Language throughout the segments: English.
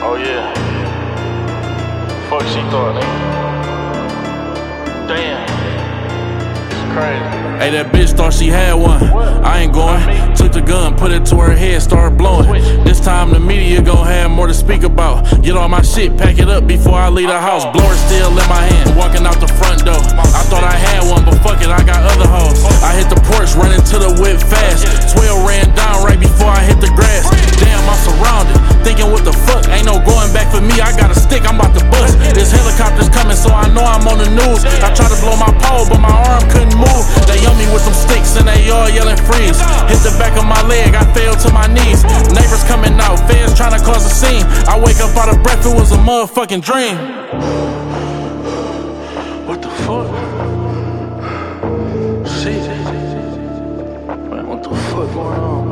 Oh yeah. Fuck she thought, nigga. Damn. It's crazy. Hey, that bitch thought she had one. I ain't going. Took the gun, put it to her head, started blowing. This time the media gon' have more to speak about. Get all my shit, pack it up before I leave the house. Blower still in my hand, walking out the front door. I thought I had one, but fuck it, I got other hoes. I hit the porch, running to the whip fast. 12 ran down right before I hit the grass. Damn, I'm surrounded, thinking what the fuck. Ain't no going back for me, I got a stick, I'm about to bust. This helicopter's coming, so I know I'm on the news. I tried to blow my pole, but my arm couldn't move. They on me with some sticks and they all yelling freeze. Hit the back of my leg, I fell to my knees. Neighbors coming out, feds trying to cause a scene. I wake up out of breath, it was a motherfucking dream. What the fuck? Shit. Man, what the fuck going on,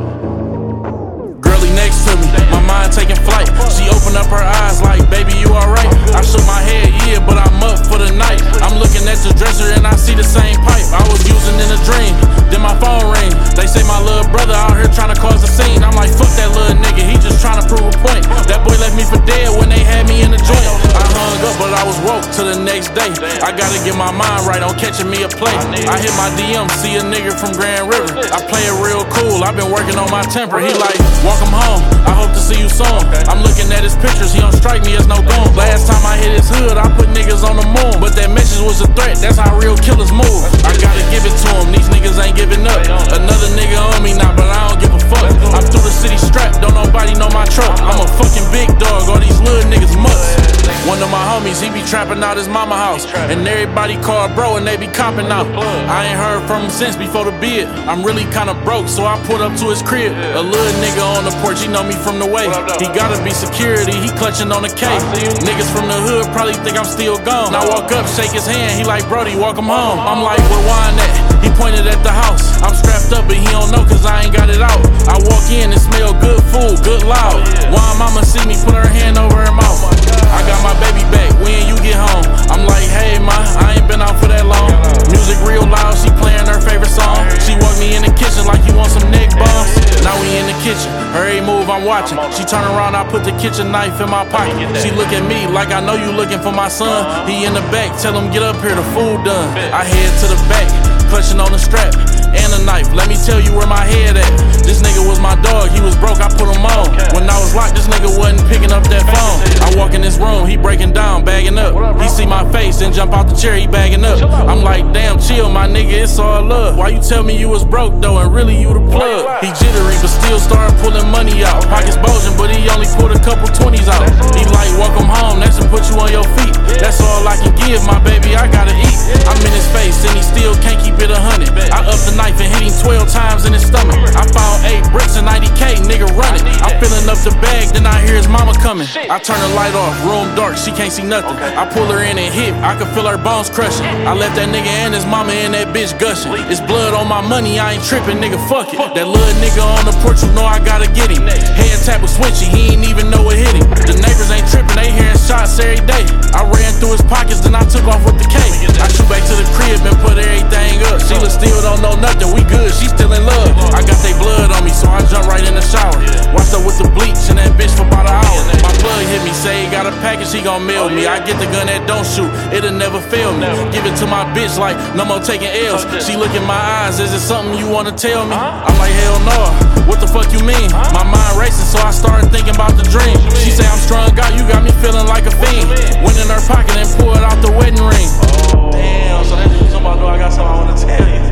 man? Girlie next to me, my mind taking flight. She opened up her eyes like, baby, you alright? I shook my head, yeah, but I'm up for the night. I'm looking at the dresser and I see the same pipe I was using in a dream. Then my phone ring. They say my little brother out here trying to cause a scene. I'm like, fuck that little nigga, he just trying to prove a point. That boy left me for dead when they had me in the joint. I hung up, but I was woke till the next day. I gotta get my mind right on catching me a play. I hit my DM, see a nigga from Grand River. I play it real cool, I've been working on my temper. He like, walk him home, I hope to see you soon. I'm looking at his pictures, he don't strike me as no goon. Last time I hit his hood, I put niggas on the moon. But that message was a threat, that's how real killers move. I gotta give it to him, these niggas ain't giving up. Another nigga on me now, but I don't give a fuck. I'm through the city strapped, don't nobody know my truck. I'm a fucking big dog, all these little niggas mutts. One of my homies, he be trapping out his mama house. And everybody call bro and they be copping out. I ain't heard from him since before the bid. I'm really kinda broke, so I pulled up to his crib. A little nigga on the porch, he know me from the way. He gotta be security, he clutching on the K. Niggas from the hood probably think I'm still gone. I walk up, shake his hand, he like, Brody, walk him home. I'm like, where wine at? He pointed at the house. I'm strapped up, but he don't know cause I ain't got it out. I walk in and smell good food, good loud. Wine mama see me, put her hand over her mouth. I got my baby back, when you get home. I'm like, hey ma, I ain't been out for that long. Music real loud, she playing her favorite song. She walked me in the kitchen like you want some neck bombs. Now we in the kitchen, her every move I'm watching. She turn around, I put the kitchen knife in my pocket. She look at me like I know you looking for my son. He in the back, tell him get up here, the food done. I head to the back, clutching on the strap and a knife. Let me tell you where my head at. This nigga was my dog, he was broke, I put him on. When I was locked, this nigga wasn't picking up that phone. I walk in this room, he breaking down, bagging up. He see my face and jump out the chair, he bagging up. I'm like, damn, chill, my nigga, it's all love. Why you tell me you was broke though, and really you the plug? He jittery, but still started pulling money out. Pockets bulging, but he only pulled a couple 20s out. He like, walk him home, that's to put you on your feet. That's all I can give, my baby, I gotta eat. I'm in his face, and he still can't keep it 100. I up the knife and hit him 12 times in his stomach. I found 8 bricks and 90K, nigga running. I'm filling up the bag, then I hear his mama coming. I turn the light off, room dark, she can't see nothing. I pull her in and hit, I can feel her bones crushing. I left that nigga and his mama in that bitch gushing. It's blood on my money, I ain't tripping, nigga, fuck it. That little nigga on the porch, you know I gotta get him. Head tap was switchy, he ain't even know what hit him. The neighbors ain't tripping, they hearing shots every day. I ran through his pockets, then I took off with the K. I shoot back to the crib and put everything up. Sheila still don't know nothing, we good, she still in love. I got they blood on me, so I jump right in the shower. Washed up with the bleach and that bitch for about an hour. My plug hit me, say he got a package, he gon' mail me. I get the gun that don't shoot, it'll never fail me. Give it to my bitch like, no more taking L's. She look in my eyes, is it something you wanna tell me? I'm like, hell no, what the fuck you mean? My mind racing, so I started thinking about the dream. She say I'm strung out, you got me feeling like a fiend. Went in her pocket and pulled out the wedding ring. Damn, so that's what you talking about, though. I got something I wanna tell you.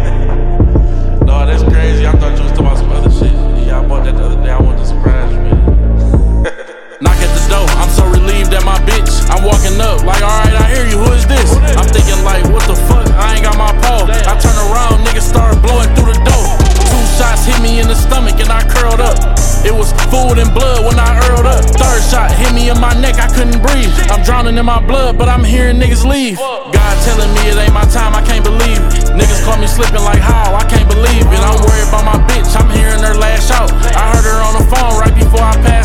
No, that's crazy, I thought you was talking about some other shit. Yeah, I bought that the other day, I wanted to surprise you, man. Knock at the door, I'm so relieved at my bitch. I'm walking up like, alright, I hear you, who is this? I'm thinking like, what the fuck, I ain't got my pole. I turn around, niggas start blowing through the door. 2 shots hit me in the stomach and I curled up. It was food and blood when I earled up. 3rd shot hit me in my neck, I couldn't breathe. I'm drowning in my blood, but I'm hearing niggas leave. God telling me it ain't my time, I can't believe it. Niggas call me slipping like how, I can't believe it. I'm worried about my bitch, I'm hearing her lash out. I heard her on the phone right before I passed